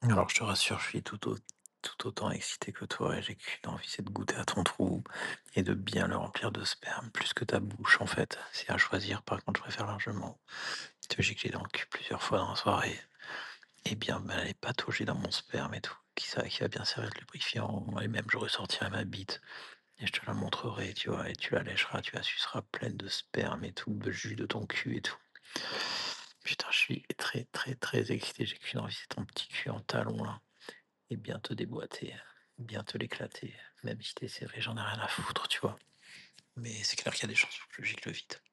Alors je te rassure, je suis tout autant excité que toi et j'ai qu'une envie, c'est de goûter à ton trou et de bien le remplir de sperme, plus que ta bouche en fait. C'est à choisir, par contre, je préfère largement te gicler dans le cul plusieurs fois dans la soirée et bien aller patauger dans mon sperme et tout, qui va bien servir de lubrifiant et même je ressortirai ma bite et je te la montrerai, tu vois? Et tu la lécheras, tu la suceras pleine de sperme et tout, de jus de ton cul et tout. Putain, je suis très, très, très excité, j'ai qu'une envie, c'est ton petit cul en talons là. Et bien te déboîter, bien te l'éclater, même si tu serré, j'en ai rien à foutre, tu vois? Mais c'est clair qu'il y a des chances pour que je gicle vite.